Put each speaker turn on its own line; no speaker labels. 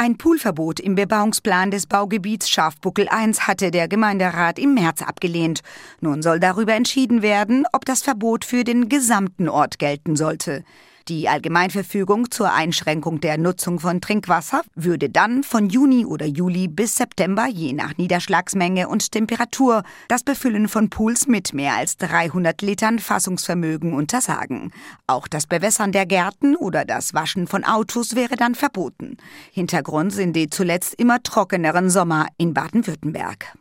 Ein Poolverbot im Bebauungsplan des Baugebiets Schafbuckel 1 hatte der Gemeinderat im März abgelehnt. Nun soll darüber entschieden werden, ob das Verbot für den gesamten Ort gelten sollte. Die Allgemeinverfügung zur Einschränkung der Nutzung von Trinkwasser würde dann von Juni oder Juli bis September je nach Niederschlagsmenge und Temperatur das Befüllen von Pools mit mehr als 300 Litern Fassungsvermögen untersagen. Auch das Bewässern der Gärten oder das Waschen von Autos wäre dann verboten. Hintergrund sind die zuletzt immer trockeneren Sommer in Baden-Württemberg.